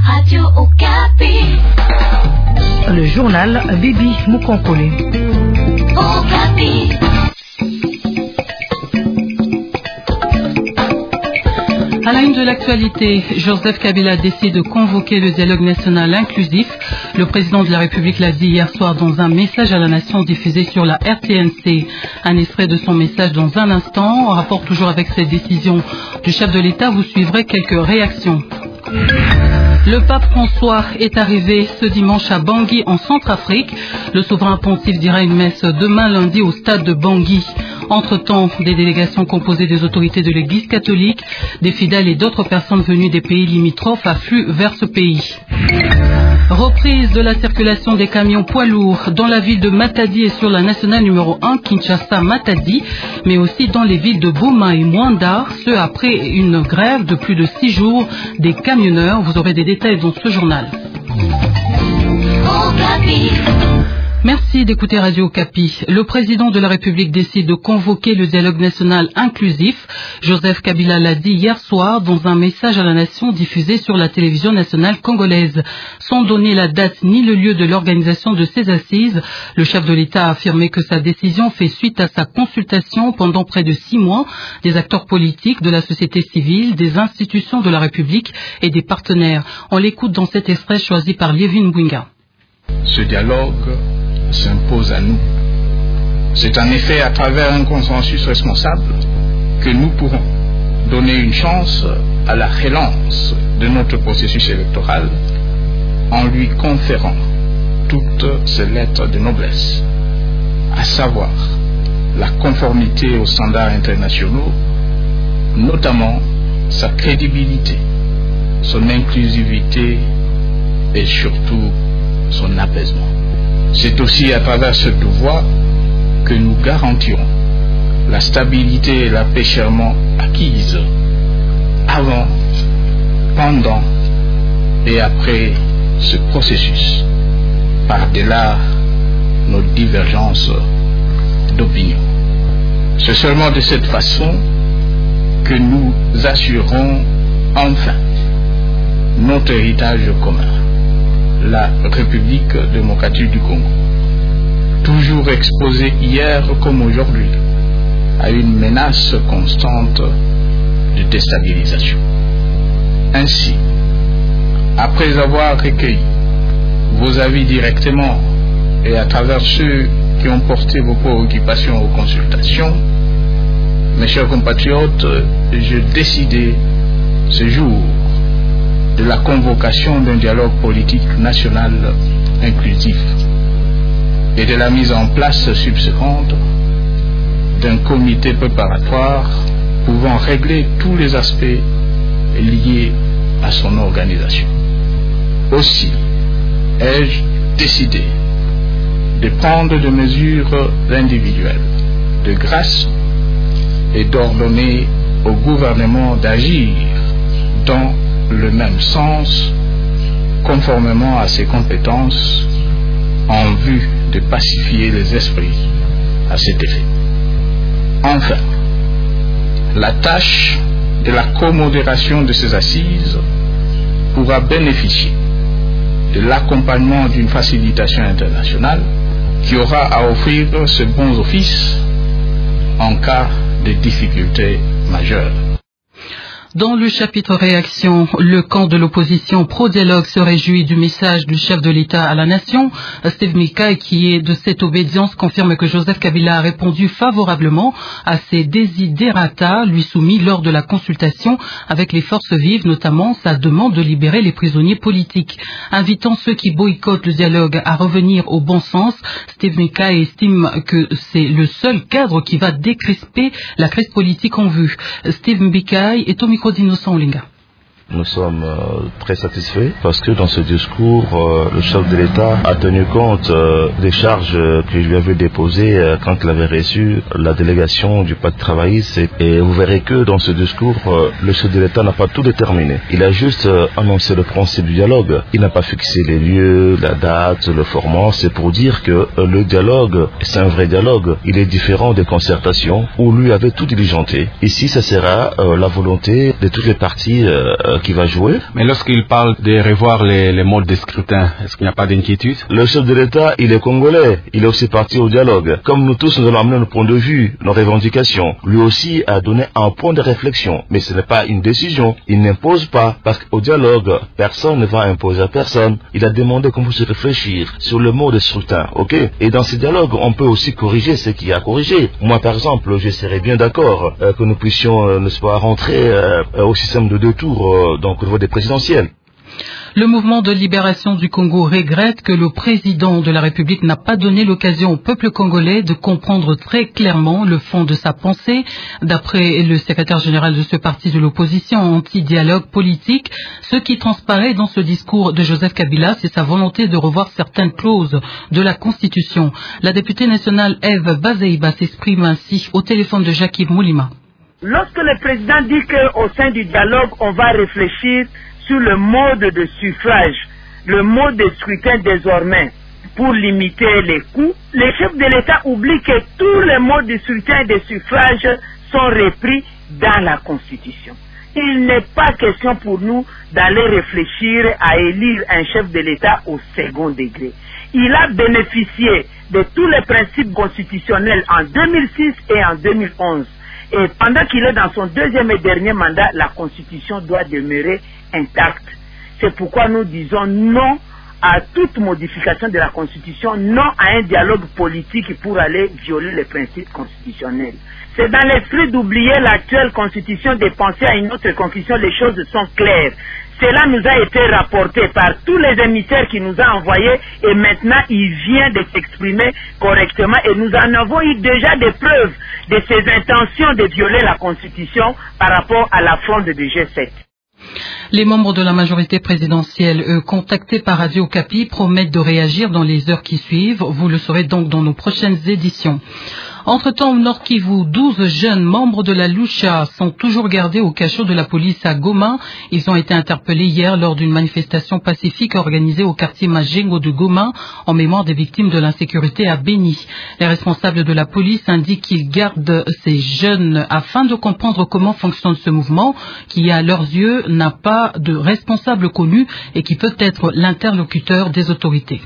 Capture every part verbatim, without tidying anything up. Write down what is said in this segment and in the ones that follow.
Radio Okapi. Le journal Bibi Mukonkole. Okapi. À la une de l'actualité, Joseph Kabila décide de convoquer le dialogue national inclusif. Le président de la République l'a dit hier soir dans un message à la nation diffusé sur la R T N C. Un extrait de son message dans un instant. En rapport toujours avec cette décision du chef de l'État, vous suivrez quelques réactions. Le pape François est arrivé ce dimanche à Bangui en Centrafrique. Le souverain pontife dira une messe demain lundi au stade de Bangui. Entre-temps, des délégations composées des autorités de l'Église catholique, des fidèles et d'autres personnes venues des pays limitrophes affluent vers ce pays. Reprise de la circulation des camions poids lourds dans la ville de Matadi et sur la nationale numéro un Kinshasa-Matadi, mais aussi dans les villes de Boma et Mwanda, ce après une grève de plus de six jours des camionneurs. Vous aurez des détails dans ce journal. Merci d'écouter Radio Okapi. Le président de la République décide de convoquer le dialogue national inclusif. Joseph Kabila l'a dit hier soir dans un message à la nation diffusé sur la télévision nationale congolaise. Sans donner la date ni le lieu de l'organisation de ces assises, le chef de l'État a affirmé que sa décision fait suite à sa consultation pendant près de six mois des acteurs politiques, de la société civile, des institutions de la République et des partenaires. On l'écoute dans cet extrait choisi par Lievin Bwinga. Ce dialogue s'impose à nous. C'est en effet à travers un consensus responsable que nous pourrons donner une chance à la relance de notre processus électoral en lui conférant toutes ses lettres de noblesse, à savoir la conformité aux standards internationaux, notamment sa crédibilité, son inclusivité et surtout son apaisement. C'est aussi à travers cette voie que nous garantirons la stabilité et la paix chèrement acquise avant, pendant et après ce processus, par-delà nos divergences d'opinion. C'est seulement de cette façon que nous assurerons enfin notre héritage commun, la République démocratique du Congo, toujours exposée hier comme aujourd'hui à une menace constante de déstabilisation. Ainsi, après avoir recueilli vos avis directement et à travers ceux qui ont porté vos préoccupations aux consultations, mes chers compatriotes, j'ai décidé ce jour de la convocation d'un dialogue politique national inclusif et de la mise en place subséquente d'un comité préparatoire pouvant régler tous les aspects liés à son organisation. Aussi, ai-je décidé de prendre des mesures individuelles de grâce et d'ordonner au gouvernement d'agir dans le même sens, conformément à ses compétences, en vue de pacifier les esprits à cet effet. Enfin, la tâche de la comodération de ces assises pourra bénéficier de l'accompagnement d'une facilitation internationale qui aura à offrir ses bons offices en cas de difficultés majeures. Dans le chapitre réaction, le camp de l'opposition pro-dialogue se réjouit du message du chef de l'État à la nation. Steve Mikaï, qui est de cette obédience, confirme que Joseph Kabila a répondu favorablement à ses desiderata lui soumis lors de la consultation avec les forces vives, notamment sa demande de libérer les prisonniers politiques. Invitant ceux qui boycottent le dialogue à revenir au bon sens, Steve Mikaï estime que c'est le seul cadre qui va décrisper la crise politique en vue. Steve Mikaï est au micro d'Innocent Olinga. Nous sommes euh, très satisfaits parce que dans ce discours, euh, le chef de l'État a tenu compte euh, des charges euh, que je lui avais déposées euh, quand il avait reçu la délégation du Pacte travailliste. Et, et vous verrez que dans ce discours, euh, le chef de l'État n'a pas tout déterminé. Il a juste euh, annoncé le principe du dialogue. Il n'a pas fixé les lieux, la date, le format. C'est pour dire que euh, le dialogue, c'est un vrai dialogue. Il est différent des concertations où lui avait tout diligenté. Ici, ça sera euh, la volonté de toutes les parties euh, euh, qui va jouer. Mais lorsqu'il parle de revoir les, les modes de scrutin, est-ce qu'il n'y a pas d'inquiétude? Le chef de l'État, il est congolais, il est aussi parti au dialogue. Comme nous tous, nous allons amener nos points de vue, nos revendications. Lui aussi a donné un point de réflexion, mais ce n'est pas une décision. Il n'impose pas, parce qu'au dialogue, personne ne va imposer à personne. Il a demandé qu'on puisse réfléchir sur le mode de scrutin, ok? Et dans ce dialogue, on peut aussi corriger ce qui a corrigé. Moi, par exemple, je serais bien d'accord euh, que nous puissions, euh, n'est-ce pas, rentrer euh, au système de deux tours, euh, donc au niveau des présidentielles. Le mouvement de libération du Congo regrette que le président de la République n'a pas donné l'occasion au peuple congolais de comprendre très clairement le fond de sa pensée. D'après le secrétaire général de ce parti de l'opposition anti-dialogue politique, ce qui transparaît dans ce discours de Joseph Kabila, c'est sa volonté de revoir certaines clauses de la Constitution. La députée nationale Eve Bazeiba s'exprime ainsi au téléphone de Jacques-Yves Moulima. Lorsque le président dit qu'au sein du dialogue, on va réfléchir sur le mode de suffrage, le mode de scrutin désormais, pour limiter les coûts, les chefs de l'État oublient que tous les modes de scrutin et de suffrage sont repris dans la Constitution. Il n'est pas question pour nous d'aller réfléchir à élire un chef de l'État au second degré. Il a bénéficié de tous les principes constitutionnels en deux mille six et en deux mille onze. Et pendant qu'il est dans son deuxième et dernier mandat, la Constitution doit demeurer intacte. C'est pourquoi nous disons non à toute modification de la Constitution, non à un dialogue politique pour aller violer les principes constitutionnels. C'est dans l'esprit d'oublier l'actuelle Constitution, de penser à une autre Constitution, les choses sont claires. Cela nous a été rapporté par tous les émissaires qui nous ont envoyés et maintenant il vient de s'exprimer correctement et nous en avons eu déjà des preuves de ses intentions de violer la Constitution par rapport à la fronde du G sept. Les membres de la majorité présidentielle, eux, contactés par Radio Okapi, promettent de réagir dans les heures qui suivent. Vous le saurez donc dans nos prochaines éditions. Entre-temps, au Nord Kivu, douze jeunes membres de la Lucha sont toujours gardés au cachot de la police à Goma. Ils ont été interpellés hier lors d'une manifestation pacifique organisée au quartier Majengo de Goma en mémoire des victimes de l'insécurité à Beni. Les responsables de la police indiquent qu'ils gardent ces jeunes afin de comprendre comment fonctionne ce mouvement qui, à leurs yeux, n'a pas de responsable connu et qui peut être l'interlocuteur des autorités.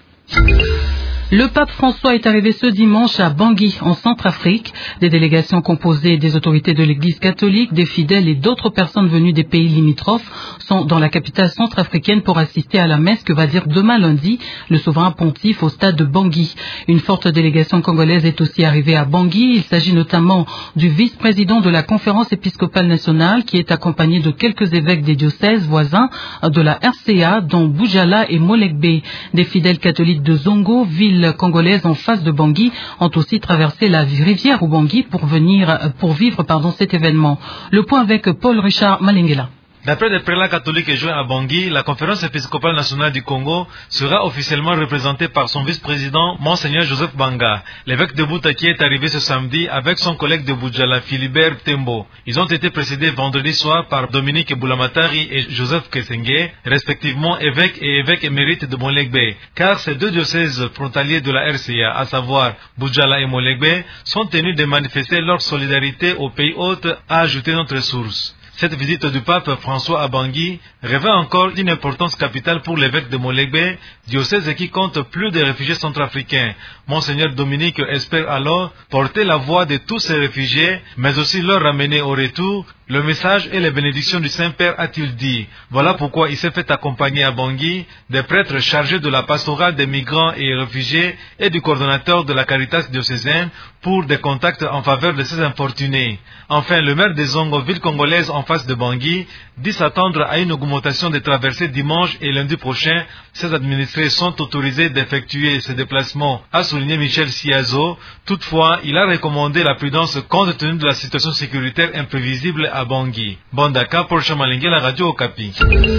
Le pape François est arrivé ce dimanche à Bangui, en Centrafrique. Des délégations composées des autorités de l'Église catholique, des fidèles et d'autres personnes venues des pays limitrophes sont dans la capitale centrafricaine pour assister à la messe que va dire demain lundi le souverain pontife au stade de Bangui. Une forte délégation congolaise est aussi arrivée à Bangui. Il s'agit notamment du vice-président de la conférence épiscopale nationale qui est accompagné de quelques évêques des diocèses voisins de la R C A, dont Boujala et Molekbe. Des fidèles catholiques de Zongo, ville congolaises en face de Bangui, ont aussi traversé la rivière Ubangui pour venir, pour vivre, pardon, cet événement. Le point avec Paul Richard Malengela. D'après des prélats catholiques joints à Bangui, la conférence épiscopale nationale du Congo sera officiellement représentée par son vice-président, Monseigneur Joseph Banga. L'évêque de Boutaki est arrivé ce samedi avec son collègue de Boudjala, Philibert Tembo. Ils ont été précédés vendredi soir par Dominique Boulamatari et Joseph Kesenge, respectivement évêques et évêques émérites de Molekbe. Car ces deux diocèses frontaliers de la R C A, à savoir Boudjala et Molekbe, sont tenus de manifester leur solidarité aux pays hôtes, a ajouté notre source. Cette visite du pape François à Bangui revêt encore une importance capitale pour l'évêque de Molekbe, diocèse qui compte plus de réfugiés centrafricains. Monseigneur Dominique espère alors porter la voix de tous ces réfugiés, mais aussi leur ramener au retour le message et les bénédictions du Saint-Père, a-t-il dit. Voilà pourquoi il s'est fait accompagner à Bangui des prêtres chargés de la pastorale des migrants et réfugiés et du coordonnateur de la Caritas diocésaine pour des contacts en faveur de ces infortunés. Enfin, le maire des Zongo, ville congolaise en face de Bangui, dit s'attendre à une augmentation des traversées dimanche et lundi prochain. Ces administrés sont autorisés d'effectuer ces déplacements, a souligné Michel Siazo. Toutefois, il a recommandé la prudence compte tenu de la situation sécuritaire imprévisible à Bangui. Bondaka pour Chamalingue, la radio Okapi.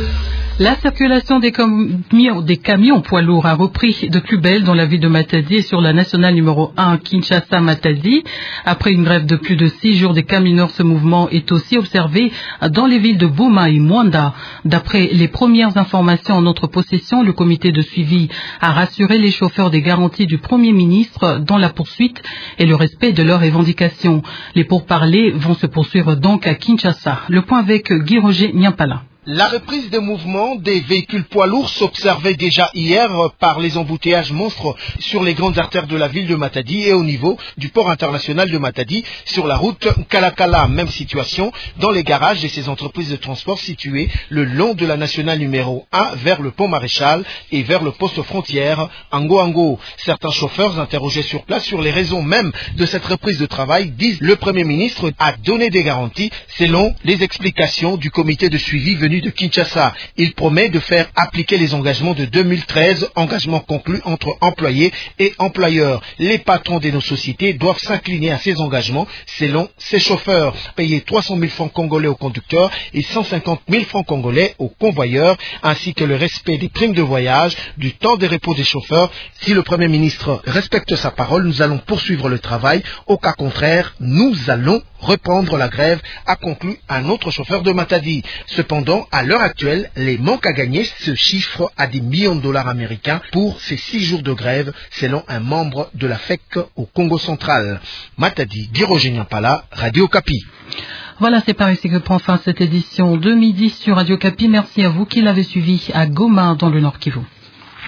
La circulation des camions, des camions poids lourds a repris de plus belle dans la ville de Matadi et sur la nationale numéro un Kinshasa-Matadi. Après une grève de plus de six jours des camionneurs, ce mouvement est aussi observé dans les villes de Bouma et Mwanda. D'après les premières informations en notre possession, le comité de suivi a rassuré les chauffeurs des garanties du Premier ministre dans la poursuite et le respect de leurs revendications. Les pourparlers vont se poursuivre donc à Kinshasa. Le point avec Guy Roger Nyampala. La reprise des mouvements des véhicules poids lourds s'observait déjà hier par les embouteillages monstres sur les grandes artères de la ville de Matadi et au niveau du port international de Matadi sur la route Kalakala. Même situation dans les garages de ces entreprises de transport situées le long de la nationale numéro un vers le pont Maréchal et vers le poste frontière Ango Ango. Certains chauffeurs interrogés sur place sur les raisons même de cette reprise de travail disent le Premier ministre a donné des garanties selon les explications du comité de suivi venu de Kinshasa. Il promet de faire appliquer les engagements de deux mille treize, engagements conclus entre employés et employeurs. Les patrons de nos sociétés doivent s'incliner à ces engagements selon ces chauffeurs. Payer trois cent mille francs congolais aux conducteurs et cent cinquante mille francs congolais aux convoyeurs, ainsi que le respect des primes de voyage, du temps de repos des chauffeurs. Si le Premier ministre respecte sa parole, nous allons poursuivre le travail. Au cas contraire, nous allons reprendre la grève, a conclu un autre chauffeur de Matadi. Cependant, à l'heure actuelle, les manques à gagner se chiffrent à des millions de dollars américains pour ces six jours de grève, selon un membre de la F E C au Congo central. Matadi, Guirogé Nyampala, Radio Kapi. Voilà, c'est par ici que prend fin cette édition de midi sur Radio Kapi. Merci à vous qui l'avez suivi à Goma, dans le Nord Kivu.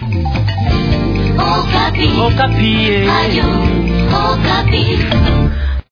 Okapi. Okapi. Radio Okapi.